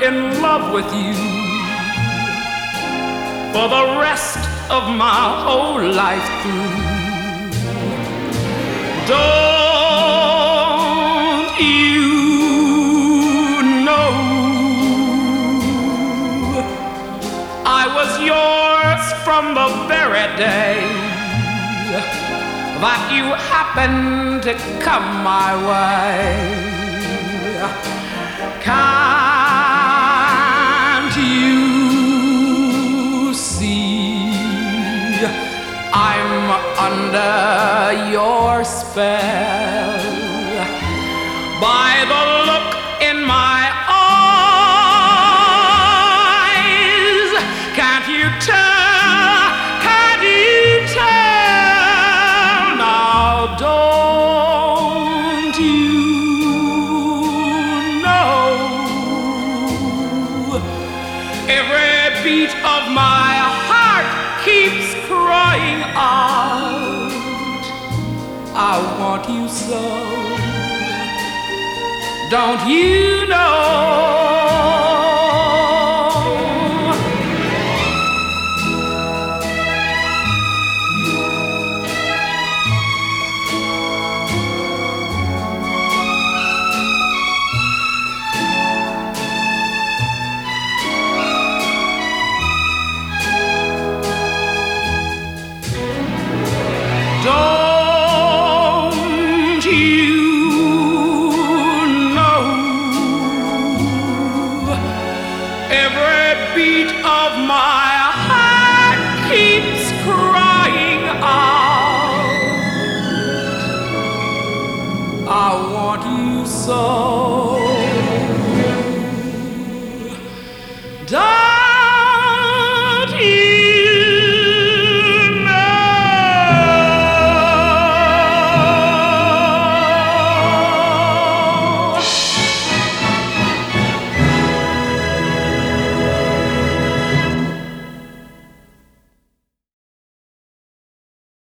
in love with you for the rest of my whole life through. Don't you know I was yours from the very day that you happened to come my way? Can't you see I'm under your spell? By the look in my eyes, can't you tell? Can't you tell? Now don't you know every beat of my heart keeps crying out, I want you so. Don't you know? Don't you know every beat of my heart keeps crying out, I want you so.